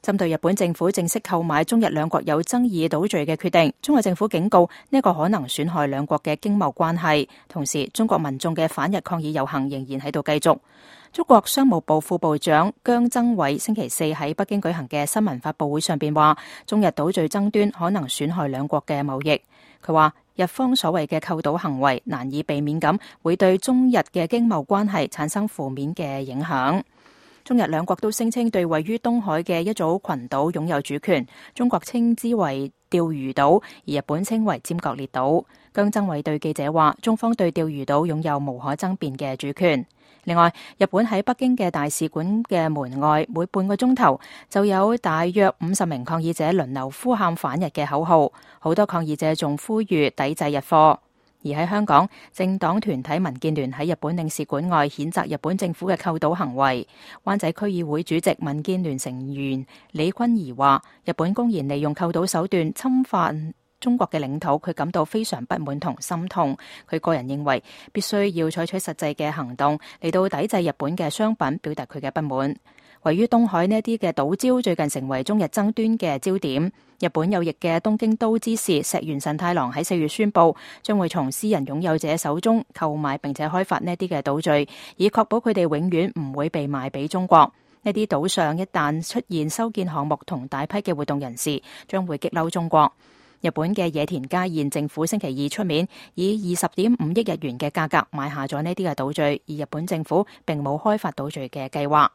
針對日本政府正式購買中日兩國有爭議島嶼嘅決定，中國政府警告呢個可能損害兩國嘅經貿關係。同時，中國民眾嘅反日抗議遊行仍然喺度繼續。中國商務部副部長姜增偉星期四喺北京舉行嘅新聞發佈會上邊話，中日島嶼爭端可能損害兩國嘅貿易。佢話，日方所謂嘅購島行為難以避免咁會對中日嘅經貿關係產生負面嘅影響。中日兩國都聲稱對位於東海嘅一組群島擁有主權，中國稱之為釣魚島，而日本稱為尖閣列島。姜增偉對記者話，中方對釣魚島擁有無可爭辯嘅主權。另外，日本喺北京嘅大使館嘅門外，每半個鐘頭就有大約50名抗議者輪流呼喊反日嘅口號，好多抗議者仲呼籲抵制日貨。而喺香港，政黨團體民建聯喺日本領事館外譴責日本政府嘅購島行為。灣仔區議會主席民建聯成員李君儀話，日本公然利用購島手段侵犯中國嘅領土，佢感到非常不滿同心痛。佢個人認為必須要採取實際嘅行動嚟到抵制日本嘅商品，表達佢嘅不滿。位於東海呢啲嘅島礁最近成為中日爭端嘅焦點。日本有翼嘅東京都知事石原慎太郎喺4月宣布，將會從私人擁有者手中購買並且開發呢啲嘅島嶼，以確保佢哋永遠唔會被賣俾中國。呢啲島上一旦出現修建項目同大批嘅活動人士，將會激嬲中國。日本嘅野田佳彥政府星期二出面，以20.5億日元嘅價格買下咗呢啲嘅島嶼，而日本政府並冇開發島嶼嘅計劃。